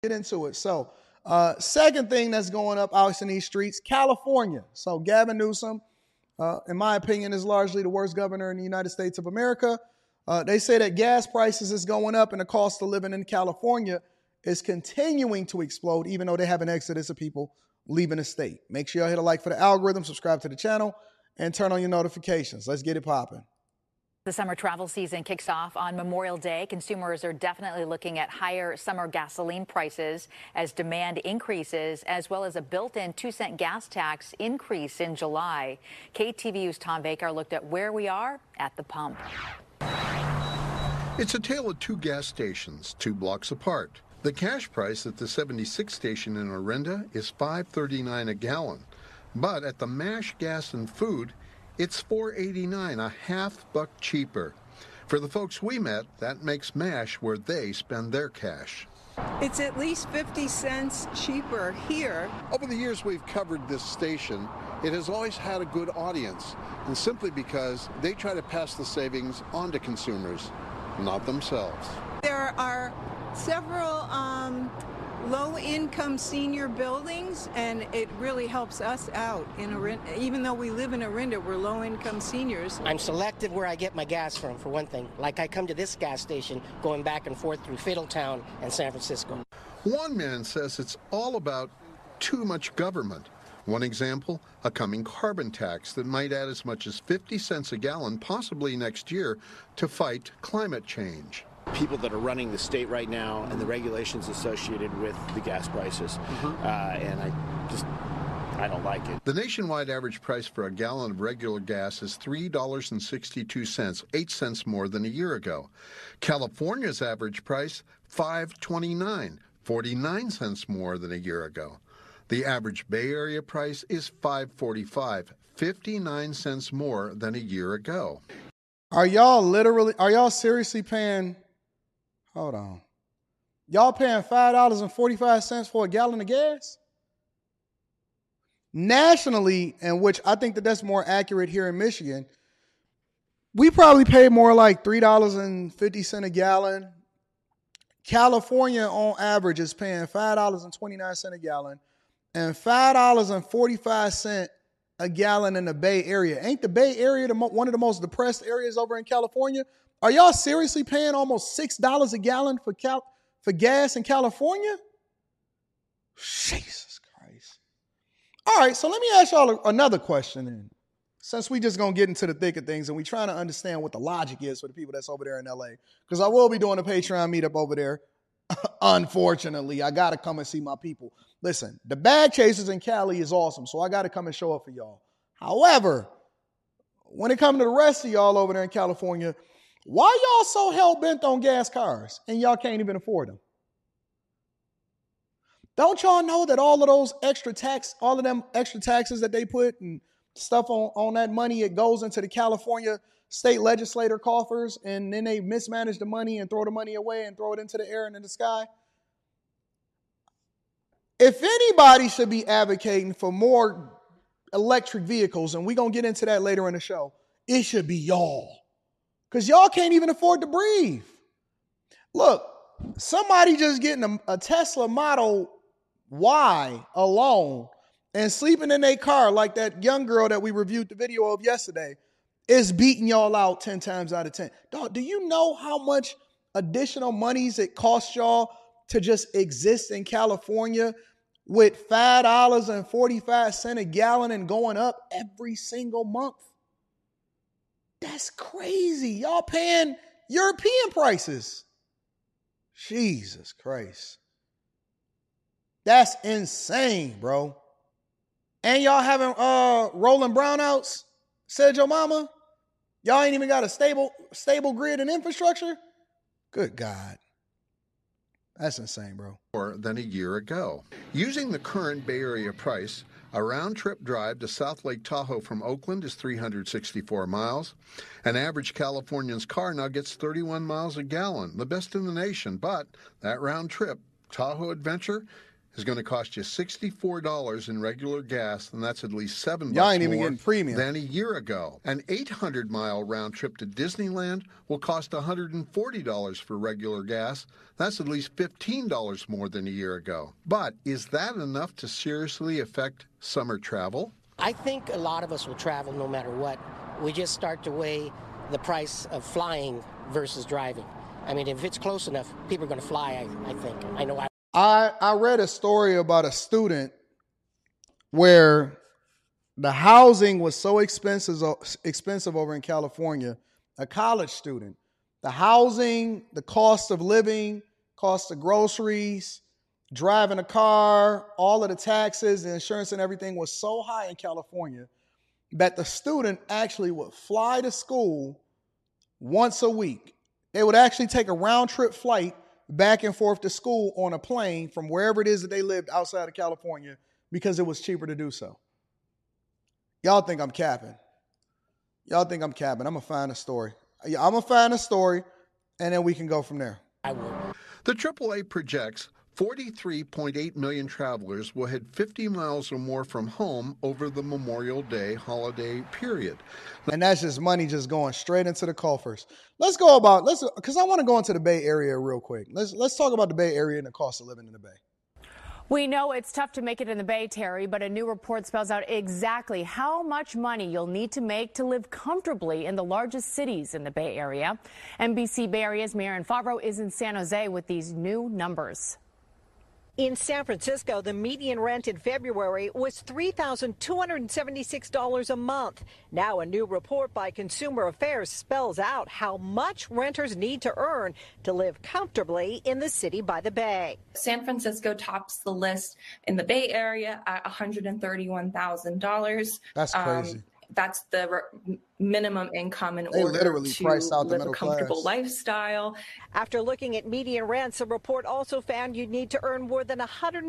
Get into it. So, second thing that's going up out in these streets, California. So, Gavin Newsom, in my opinion, is largely the worst governor in the United States of America. They say that gas prices is going up and the cost of living in California is continuing to explode, even though they have an exodus of people leaving the state. Make sure y'all hit a like for the algorithm, subscribe to the channel, and turn on your notifications. Let's get it popping. The summer travel season kicks off on Memorial Day. Consumers are definitely looking at higher summer gasoline prices as demand increases, as well as a built-in 2-cent gas tax increase in July. KTVU's Tom Vakar looked at where we are at the pump. It's a tale of two gas stations, 2 blocks apart. The cash price at the 76 station in Orinda is $5.39 a gallon. But at the Mash Gas and Food, it's $4.89, a half buck cheaper. For the folks we met, that makes Mash where they spend their cash. It's at least 50 cents cheaper here. Over the years we've covered this station, it has always had a good audience, and simply because they try to pass the savings on to consumers, not themselves. There are several low-income senior buildings, and it really helps us out in Orinda. Even though we live in Orinda, we're low-income seniors. I'm selective where I get my gas from, for one thing. Like I come to this gas station going back and forth through Fiddletown and San Francisco. One man says it's all about too much government. One example, a coming carbon tax that might add as much as 50 cents a gallon, possibly next year, to fight climate change. People that are running the state right now and the regulations associated with the gas prices. And I don't like it. The nationwide average price for a gallon of regular gas is $3.62, 8 cents more than a year ago. California's average price, $5.29, 49 cents more than a year ago. The average Bay Area price is $5.45, 59 cents more than a year ago. Are y'all seriously paying, hold on, y'all paying $5.45 for a gallon of gas? Nationally, and which I think that's more accurate here in Michigan, we probably pay more like $3.50 a gallon. California on average is paying $5.29 a gallon and $5.45 a gallon in the Bay Area. Ain't the Bay Area one of the most depressed areas over in California? Are y'all seriously paying almost $6 a gallon for gas in California? Jesus Christ. All right, so let me ask y'all another question then. Since we just going to get into the thick of things and we trying to understand what the logic is for the people that's over there in LA. Because I will be doing a Patreon meetup over there. Unfortunately, I got to come and see my people. Listen, the Bag Chasers in Cali is awesome, so I got to come and show up for y'all. However, when it comes to the rest of y'all over there in California, why y'all so hell-bent on gas cars and y'all can't even afford them? Don't y'all know that all of them extra taxes that they put and stuff on that money, it goes into the California state legislator coffers, and then they mismanage the money and throw the money away and throw it into the air and in the sky? If anybody should be advocating for more electric vehicles, and we're going to get into that later in the show, it should be y'all. Because y'all can't even afford to breathe. Look, somebody just getting a Tesla Model Y alone and sleeping in their car like that young girl that we reviewed the video of yesterday is beating y'all out 10 times out of 10. Dog, do you know how much additional monies it costs y'all to just exist in California with $5.45 a gallon and going up every single month? That's crazy. Y'all paying European prices. Jesus Christ. That's insane, bro. And y'all having rolling brownouts, said your mama? Y'all ain't even got a stable grid and infrastructure? Good God. That's insane, bro. More than a year ago. Using the current Bay Area price, a round-trip drive to South Lake Tahoe from Oakland is 364 miles. An average Californian's car now gets 31 miles a gallon, the best in the nation. But that round trip, Tahoe Adventure, is going to cost you $64 in regular gas, and that's at least $7 Y'all ain't even more getting premium than a year ago. An 800-mile round trip to Disneyland will cost $140 for regular gas. That's at least $15 more than a year ago. But is that enough to seriously affect summer travel? I think a lot of us will travel no matter what. We just start to weigh the price of flying versus driving. I mean, if it's close enough, people are going to fly, I think. I know I read a story about a student where the housing was so expensive over in California, a college student. The housing, the cost of living, cost of groceries, driving a car, all of the taxes, the insurance and everything was so high in California that the student actually would fly to school once a week. They would actually take a round trip flight back and forth to school on a plane from wherever it is that they lived outside of California because it was cheaper to do so. Y'all think I'm capping. I'm going to find a story. I'm going to find a story, and then we can go from there. I will. The AAA projects 43.8 million travelers will head 50 miles or more from home over the Memorial Day holiday period. And that's just money just going straight into the coffers. Because I want to go into the Bay Area real quick. Let's talk about the Bay Area and the cost of living in the Bay. We know it's tough to make it in the Bay, Terry, but a new report spells out exactly how much money you'll need to make to live comfortably in the largest cities in the Bay Area. NBC Bay Area's Marian Favreau is in San Jose with these new numbers. In San Francisco, the median rent in February was $3,276 a month. Now a new report by Consumer Affairs spells out how much renters need to earn to live comfortably in the city by the Bay. San Francisco tops the list in the Bay Area at $131,000. That's crazy. That's the minimum income in they order literally to price out the live middle a comfortable class. lifestyle. After looking at median rents, the report also found you'd need to earn more than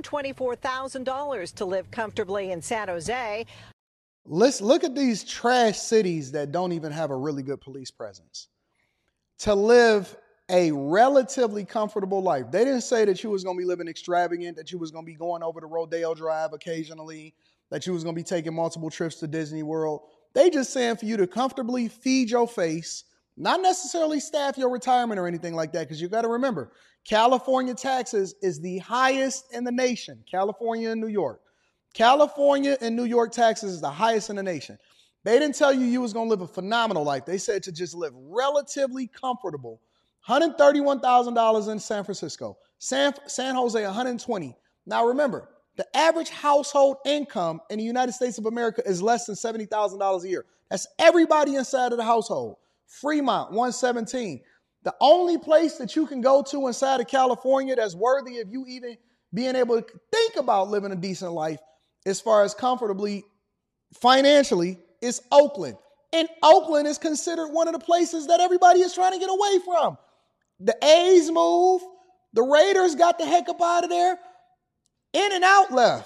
$124,000 to live comfortably in San Jose. Let's look at these trash cities that don't even have a really good police presence. To live a relatively comfortable life. They didn't say that you was going to be living extravagant, that you was going to be going over to Rodeo Drive occasionally, that you was going to be taking multiple trips to Disney World. They just saying for you to comfortably feed your face, not necessarily staff your retirement or anything like that, because you got to remember, California taxes is the highest in the nation. California and New York. California and New York taxes is the highest in the nation. They didn't tell you was going to live a phenomenal life. They said to just live relatively comfortable. $131,000 in San Francisco. San Jose, $120,000. Now remember, the average household income in the United States of America is less than $70,000 a year. That's everybody inside of the household. Fremont, $117,000. The only place that you can go to inside of California that's worthy of you even being able to think about living a decent life as far as comfortably, financially, is Oakland. And Oakland is considered one of the places that everybody is trying to get away from. The A's move. The Raiders got the heck up out of there. In-N-Out left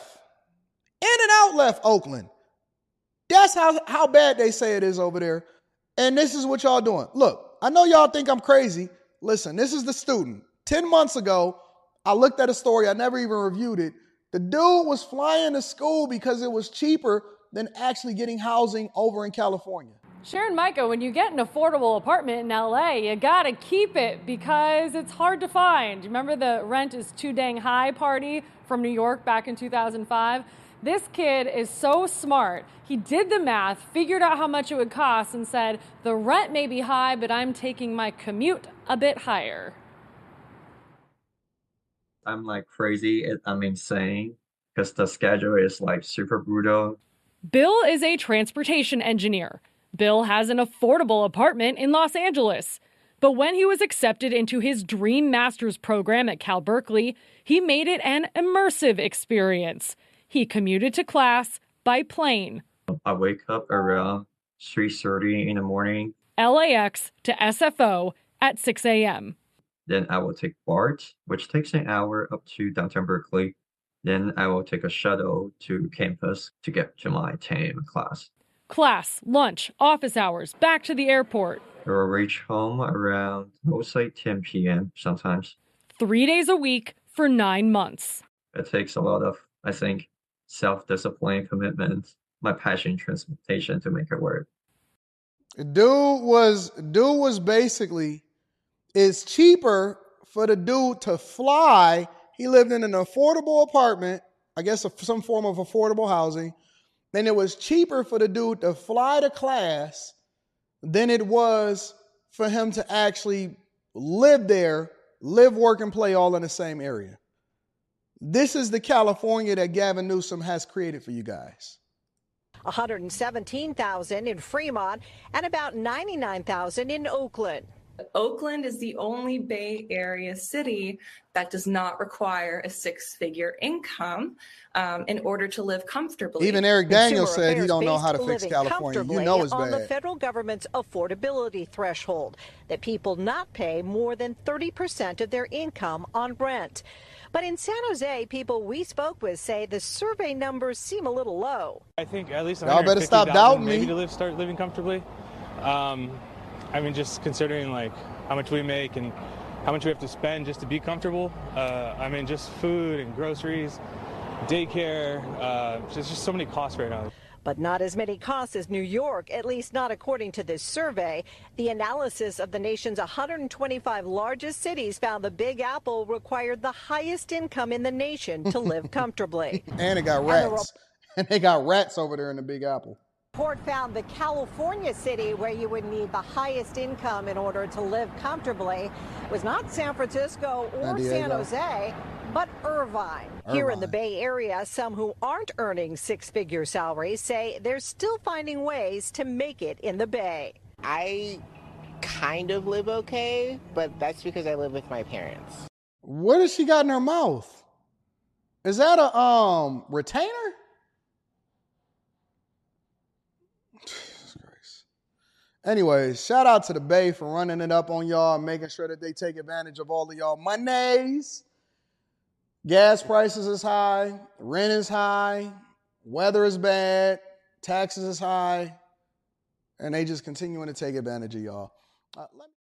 Oakland. That's how bad they say it is over there. And this is what y'all doing. Look, I know y'all think I'm crazy. Listen, this is the student. 10 months ago, I looked at a story. I never even reviewed it. The dude was flying to school because it was cheaper than actually getting housing over in California. Sharon Micah, when you get an affordable apartment in LA, you gotta keep it because it's hard to find. Remember the rent is too dang high party from New York back in 2005? This kid is so smart. He did the math, figured out how much it would cost, and said, the rent may be high, but I'm taking my commute a bit higher. I'm like crazy. I'm insane because the schedule is like super brutal. Bill is a transportation engineer. Bill has an affordable apartment in Los Angeles. But when he was accepted into his dream master's program at Cal Berkeley, he made it an immersive experience. He commuted to class by plane. I wake up around 3:30 in the morning. LAX to SFO at 6 a.m. Then I will take BART, which takes an hour up to downtown Berkeley. Then I will take a shuttle to campus to get to my 10 a.m. class. Class, lunch, office hours, back to the airport. I will reach home around, I would say 10 p.m. sometimes. 3 days a week for 9 months. It takes a lot of, I think, self-discipline, commitment, my passion in transportation to make it work. Dude was basically, it's cheaper for the dude to fly. He lived in an affordable apartment, I guess some form of affordable housing. And it was cheaper for the dude to fly to class than it was for him to actually live there, live, work, and play all in the same area. This is the California that Gavin Newsom has created for you guys. 117,000 in Fremont and about 99,000 in Oakland. Oakland is the only Bay Area city that does not require a six-figure income in order to live comfortably. Even Eric Daniels said he don't know how to fix California. You know it's on bad. The federal government's affordability threshold that people not pay more than 30% of their income on rent. But in San Jose, people we spoke with say the survey numbers seem a little low. I think at least y'all better stop doubting me. Maybe to start living comfortably. I mean, just considering like how much we make and how much we have to spend just to be comfortable. I mean, just food and groceries, daycare. There's just so many costs right now. But not as many costs as New York, at least not according to this survey. The analysis of the nation's 125 largest cities found the Big Apple required the highest income in the nation to live comfortably. And it got rats. And they got rats over there in the Big Apple. Report found the California city where you would need the highest income in order to live comfortably was not San Francisco or San Jose, but Irvine. Here in the Bay Area, some who aren't earning six-figure salaries say they're still finding ways to make it in the Bay. I kind of live okay, but that's because I live with my parents. What has she got in her mouth? Is that a retainer? Anyways, shout out to the Bay for running it up on y'all and making sure that they take advantage of all of y'all monies. Gas prices is high, rent is high, weather is bad, taxes is high, and they just continuing to take advantage of y'all.